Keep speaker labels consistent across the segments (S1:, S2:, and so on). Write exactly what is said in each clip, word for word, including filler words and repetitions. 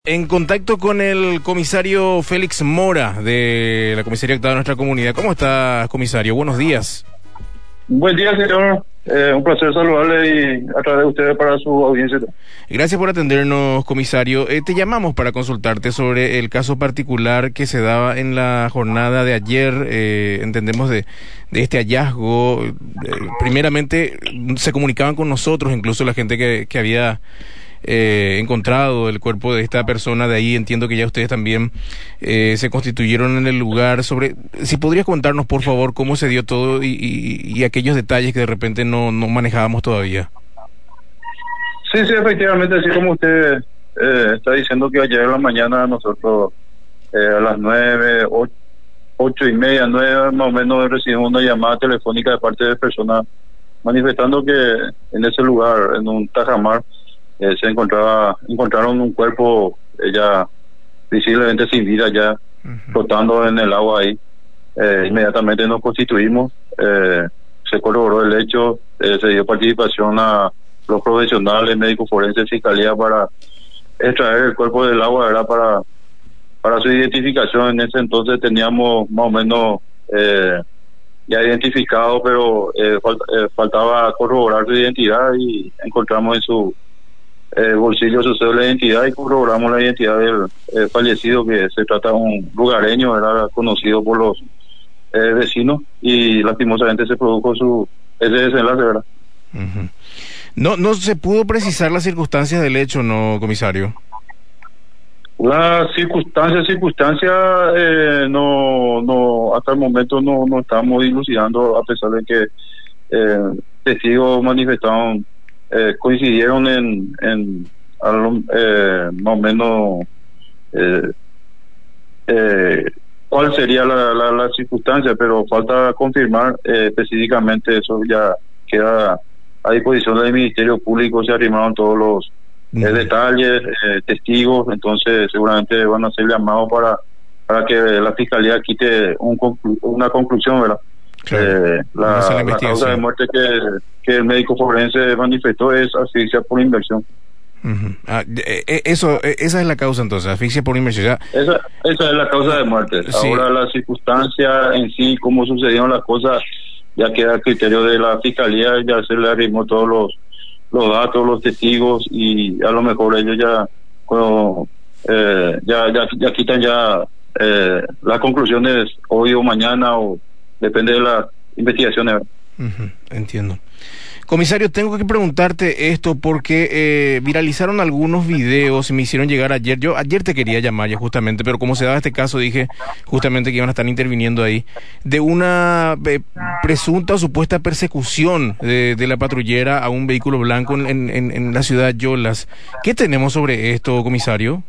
S1: En contacto con el comisario Félix Mora de la comisaría actual de nuestra comunidad. ¿Cómo estás, comisario? Buenos días.
S2: Buen día, señor. Eh, un placer saludarle y a través de ustedes para su audiencia.
S1: Gracias por atendernos, comisario. Eh, te llamamos para consultarte sobre el caso particular que se daba en la jornada de ayer. Eh, entendemos de, de este hallazgo. Eh, primeramente, se comunicaban con nosotros, incluso la gente que, que había Eh, encontrado el cuerpo de esta persona de ahí. Entiendo que ya ustedes también eh, se constituyeron en el lugar. Sobre, si podrías contarnos, por favor, cómo se dio todo y, y, y aquellos detalles que de repente no, no manejábamos todavía.
S2: Sí, sí, efectivamente, así como usted eh, está diciendo que ayer en la mañana nosotros eh, a las nueve, ocho, ocho y media, nueve más o menos recibimos una llamada telefónica de parte de personas manifestando que en ese lugar, en un tajamar, Eh, se encontraba, encontraron un cuerpo ya visiblemente sin vida, ya uh-huh. flotando en el agua ahí. Eh, inmediatamente nos constituimos, eh, se corroboró el hecho, eh, se dio participación a los profesionales, médicos forenses, fiscalía para extraer el cuerpo del agua, ¿verdad? Para, para su identificación. En ese entonces teníamos más o menos eh, ya identificado, pero eh, falt, eh, faltaba corroborar su identidad y encontramos en su Eh, bolsillo su cédula de identidad y corroboramos la identidad del eh, fallecido, que se trata de un lugareño, era conocido por los eh, vecinos, y lastimosamente se produjo su ese desenlace, ¿verdad?
S1: Uh-huh. No, no se pudo precisar las circunstancias del hecho, ¿no, comisario?
S2: Las circunstancias, circunstancias, eh, no, no, hasta el momento no, no estamos dilucidando, a pesar de que eh, testigos manifestaron Eh, coincidieron en, en eh, más o menos eh, eh, cuál sería la, la, la circunstancia, pero falta confirmar eh, específicamente. Eso ya queda a disposición del Ministerio Público. Se arrimaron todos los eh, uh-huh. detalles, eh, testigos, entonces seguramente van a ser llamados para, para que la Fiscalía quite un conclu- una conclusión, ¿verdad? Claro. Eh, la, la, la causa de muerte que, que el médico forense manifestó es asfixia por inmersión.
S1: Uh-huh. Ah, eh, eso, eh, esa es la causa entonces, asfixia por inmersión. Ya.
S2: Esa, esa es la causa de muerte. Sí. Ahora la circunstancia en sí, cómo sucedieron las cosas, ya queda a criterio de la Fiscalía. Ya se le arrimó todos los, los datos, los testigos, y a lo mejor ellos ya bueno, eh, ya, ya, ya quitan ya eh, las conclusiones hoy o mañana, o depende de las investigaciones.
S1: Uh-huh, entiendo. Comisario, tengo que preguntarte esto porque eh, viralizaron algunos videos y me hicieron llegar ayer. Yo ayer te quería llamar ya justamente, pero como se daba este caso, dije justamente que iban a estar interviniendo ahí, de una eh, presunta o supuesta persecución de, de la patrullera a un vehículo blanco en, en, en la ciudad de Yolas. ¿Qué tenemos sobre esto, comisario?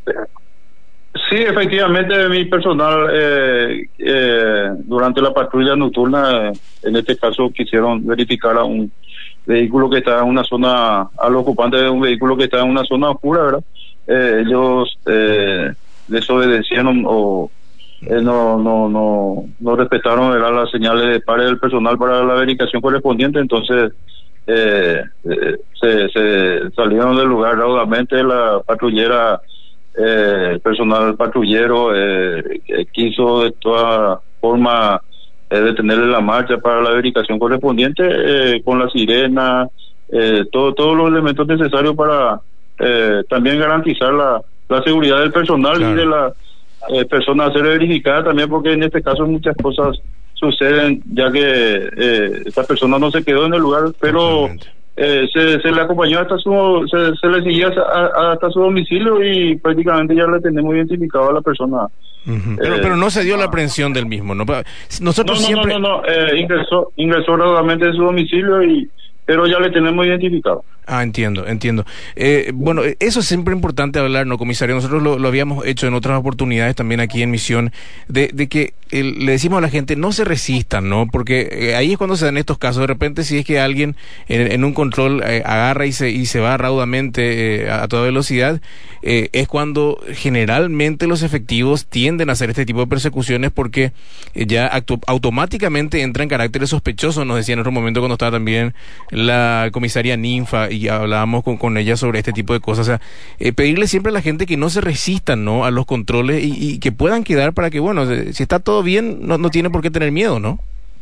S2: Sí, efectivamente, mi personal eh, eh, durante la patrulla nocturna, eh, en este caso quisieron verificar a un vehículo que está en una zona, a los ocupantes de un vehículo que está en una zona oscura, ¿verdad? Eh, ellos eh, desobedecieron o eh, no no no no respetaron, ¿verdad?, las señales de pares del personal para la verificación correspondiente. Entonces eh, eh, se, se salieron del lugar raudamente. La patrullera, Eh, el personal patrullero eh, eh, quiso de toda forma eh, detenerle la marcha para la verificación correspondiente, eh, con la sirena, eh, todo, todos los elementos necesarios para eh, también garantizar la, la seguridad del personal. Claro. Y de la eh, persona a ser verificada también, porque en este caso muchas cosas suceden, ya que eh, esta persona no se quedó en el lugar, pero Eh, se, se le acompañó hasta su, se, se le seguía hasta, hasta su domicilio, y prácticamente ya le tenemos identificado a la persona.
S1: Uh-huh. Pero, eh, pero no se dio la aprehensión del mismo, ¿no? Nosotros
S2: no, no,
S1: siempre...
S2: no, no, no. Eh, ingresó, ingresó gradualmente en su domicilio, y pero ya le tenemos identificado.
S1: Ah, entiendo, entiendo. Eh, bueno, eso es siempre importante hablar, ¿no, comisario? Nosotros lo, lo habíamos hecho en otras oportunidades también aquí en Misión, de, de que el, le decimos a la gente, no se resistan, ¿no? Porque eh, ahí es cuando se dan estos casos. De repente, si es que alguien en, en un control eh, agarra y se y se va raudamente eh, a, a toda velocidad, eh, es cuando generalmente los efectivos tienden a hacer este tipo de persecuciones, porque eh, ya actu- automáticamente entra en caracteres sospechosos. Nos decía en otro momento cuando estaba también la la comisaría Ninfa y hablábamos con, con ella sobre este tipo de cosas. O sea, eh, pedirle siempre a la gente que no se resistan, ¿no?, a los controles y, y que puedan quedar para que, bueno, si está todo bien, no, no tiene por qué tener miedo, ¿no?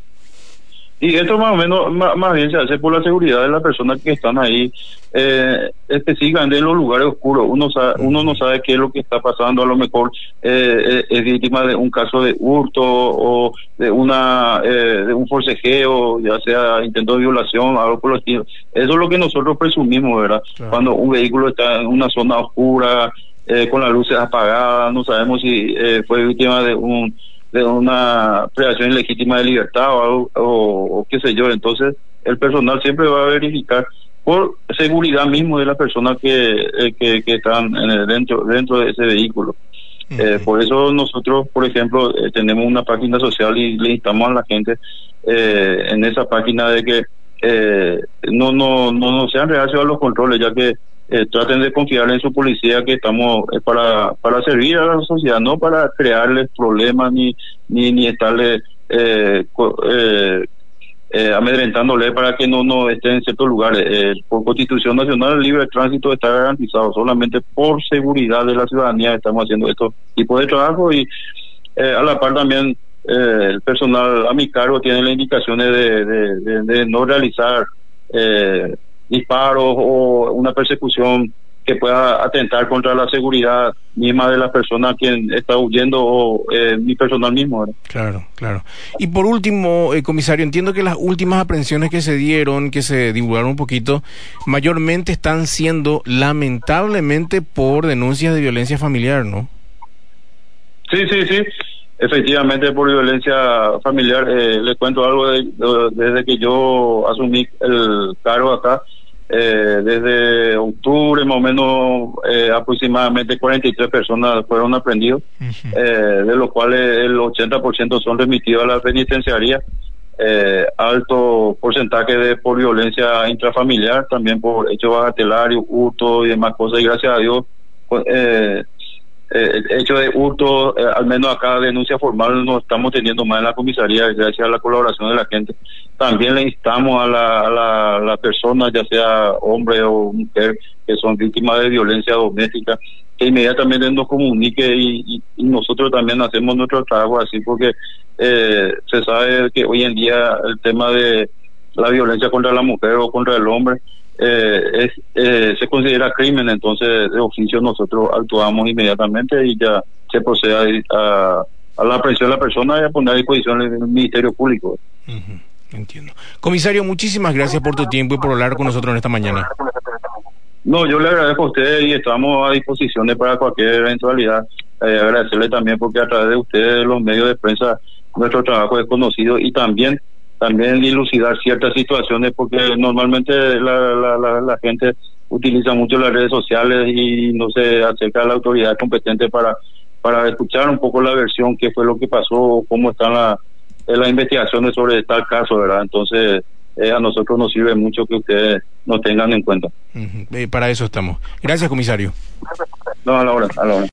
S2: Y esto más o menos, más, más bien se hace por la seguridad de las personas que están ahí, eh, específicamente en los lugares oscuros. Uno sabe, uno no sabe qué es lo que está pasando, a lo mejor eh, es víctima de un caso de hurto o de una eh, de un forcejeo, ya sea intento de violación, algo por el estilo. Eso es lo que nosotros presumimos, ¿verdad? Claro. Cuando un vehículo está en una zona oscura, eh, con las luces apagadas, no sabemos si eh, fue víctima de un de una privación ilegítima de libertad o, algo, o, o qué sé yo. Entonces el personal siempre va a verificar por seguridad mismo de las personas que, eh, que, que están en el, dentro dentro de ese vehículo. Uh-huh. Eh, por eso nosotros, por ejemplo, eh, tenemos una página social y le instamos a la gente eh, en esa página de que eh, no, no, no, no sean reacios a los controles, ya que Eh, traten de confiar en su policía, que estamos eh, para para servir a la sociedad, no para crearles problemas ni ni ni estarle eh, eh, eh, amedrentándole para que no no estén en ciertos lugares. Eh, por Constitución Nacional el libre tránsito está garantizado. Solamente por seguridad de la ciudadanía estamos haciendo estos tipos de trabajo y eh, a la par también eh, el personal a mi cargo tiene las indicaciones de, de, de, de no realizar eh, disparos o una persecución que pueda atentar contra la seguridad misma de la persona quien está huyendo o eh, mi personal mismo, ¿verdad?
S1: Claro, claro. Y por último, eh, comisario, entiendo que las últimas aprehensiones que se dieron, que se divulgaron un poquito, mayormente están siendo lamentablemente por denuncias de violencia familiar, ¿no?
S2: Sí, sí, sí. Efectivamente, por violencia familiar. Eh, le cuento algo de, de, desde que yo asumí el cargo acá. Eh, desde octubre más o menos eh, aproximadamente cuarenta y tres personas fueron aprehendidas, uh-huh. eh, de los cuales el ochenta por ciento son remitidos a la penitenciaría. Eh, alto porcentaje de por violencia intrafamiliar, también por hechos bagatelarios, hurto y demás cosas, y gracias a Dios eh, eh, hecho de hurto, eh, al menos acá denuncia formal no estamos teniendo más en la comisaría gracias a la colaboración de la gente. También le instamos a la, a la, a la persona, ya sea hombre o mujer, que son víctimas de violencia doméstica, que inmediatamente nos comunique y, y, y nosotros también hacemos nuestro trabajo así, porque eh, se sabe que hoy en día el tema de la violencia contra la mujer o contra el hombre eh, es eh, se considera crimen. Entonces de oficio nosotros actuamos inmediatamente y ya se procede a, a, a la aprehensión de la persona y a poner a disposición del Ministerio Público.
S1: Uh-huh. Entiendo. Comisario, muchísimas gracias por tu tiempo y por hablar con nosotros en esta mañana.
S2: No, yo le agradezco a ustedes y estamos a disposición para cualquier eventualidad. Eh, agradecerle también porque a través de ustedes, los medios de prensa, nuestro trabajo es conocido y también también dilucidar ciertas situaciones, porque normalmente la, la, la, la gente utiliza mucho las redes sociales y no se acerca a la autoridad competente para para escuchar un poco la versión, qué fue lo que pasó, cómo están la, las investigaciones sobre tal caso, ¿verdad? Entonces eh, a nosotros nos sirve mucho que ustedes nos tengan en cuenta.
S1: Uh-huh. Eh, para eso estamos. Gracias, comisario.
S2: No, a la hora, a la hora.